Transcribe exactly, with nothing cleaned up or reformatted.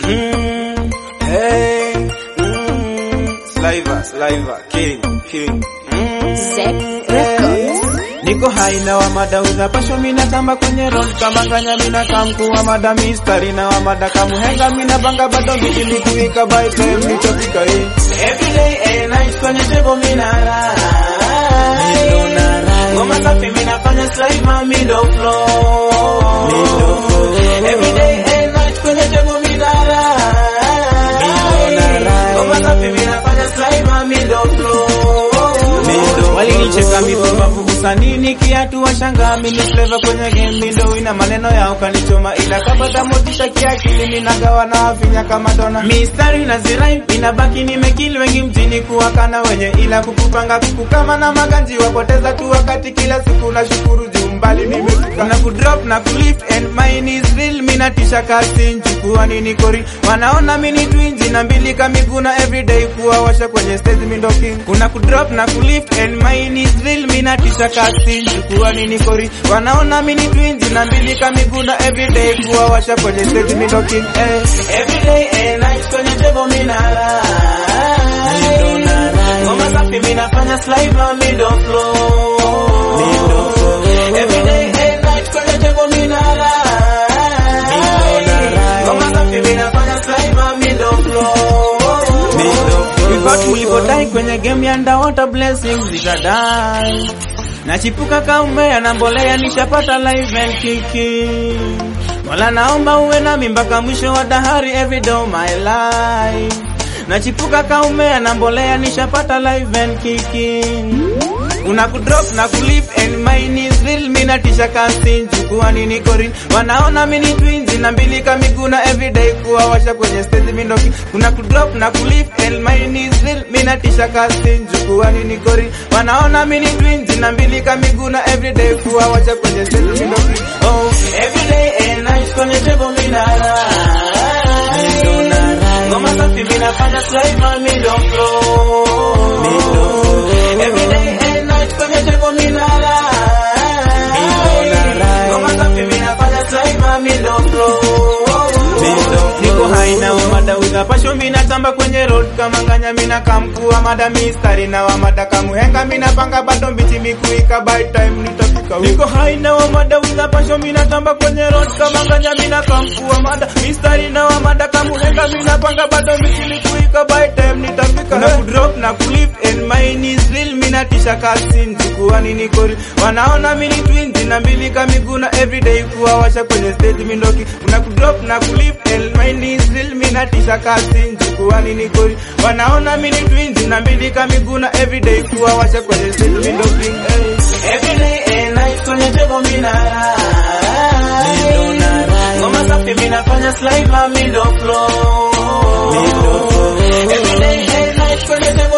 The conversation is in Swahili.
Mm, hey, mm, Sliver, Sliver, King, King. Mm, Zek Records. Niko hai na wa mada uza pasho mina tamba kwenye road kama nganya mina kamku wa mada mistari na wa mada kamuhenga mina banga bado miti mikuika by time nitopika hii. Every day and night kwenye tebo mina rai. Mido na rai. Ngoma safi mina fanya Sliver middle flow. Middle flow. Every day and night kwenye tebo mina rai. Mido na rai. Ngoma safi mina fanya Sliver middle flow. Walinicheka mifumavu usanini kiatu washanga mini flavor kwenye game mindo ina maneno yao kanichoma ila kabata motisha kiakili minagawa na wafinya kama dona mistari na zirai inabaki nimekili wengi mjini kuwakana wenye ila kukupanga kukukama na maganji wapoteza tu wakati kila siku na shukuru jumbali nimefika na kudrop na kulift and mine is real minatisha kasi nchukua nini kori wanaona mini twinji na mbili kamiguna everyday kuwa washa kwenye stage mindo king kuna kudrop na kulift and mine is real minatisha kasi nchukua nini kori wanaona mini twinji na mbili kamiguna everyday kuwa washa kwenye stage mindo king eh. Everyday and night kwenye tebo minara mindo na rai ngoma safi minafanya Sliver middle flow middle flow everyday and night kwenye tebo minara mindo na rai ngoma safi minafanya Sliver middle flow middle flow because tulipodai kwenye game ya underwater blessings zitadai nachipuka kaumbea na mbolea nishapata live and kiki wala naomba uwe nami mpaka mwisho wa dahari every day of my life nachipuka kaumea na mbolea nishapata live and kiki una kudrop na kulift and mine is real minatisha kasi nchukua nini kori wanaona mini twins na mbili kamiguna everyday kuwa washa kwenye stage mindoki kuna kudrop na kulift and mine is real minatisha kasi nchukua nini kori wanaona mini twins na mbili kamiguna everyday kuwa washa kwenye stage mindoki oh everyday and night kwenye tebo minara mindo na rai ngoma safi minafanya Sliver middle flow middle flow everyday and night kwenye tebo minara mindo na rai ngoma safi minafanya Sliver middle flow niko hai na umada uza pasho mina tamba kwenye road kama nganya mina kamkuwa mada mistari na wa mada kamuhenga mina panga bado mbichi mikuika by time nitafika niko hai na umada uza pasho mina tamba kwenye road kama nganya mina kamkuwa mada mistari na wa mada kamuhenga mina panga bado mbichi mikuika by time nitafika na kudrop na kulift and mine is real minatisha kasi nchukua nini kori wanaona mini twins na mbili kamiguna everyday kuwa washa kwenye stage mindoki una kudrop na kulift and mine is real minatisha kasi nchukua nini kori wanaona mini twins na mbili kamiguna everyday kuwa washa kwenye stage mindoki everyday and night kwenye tebo minara mindo na rai ngoma safi minafanya Sliver middle flow middle flow everyday and night kwenye tebo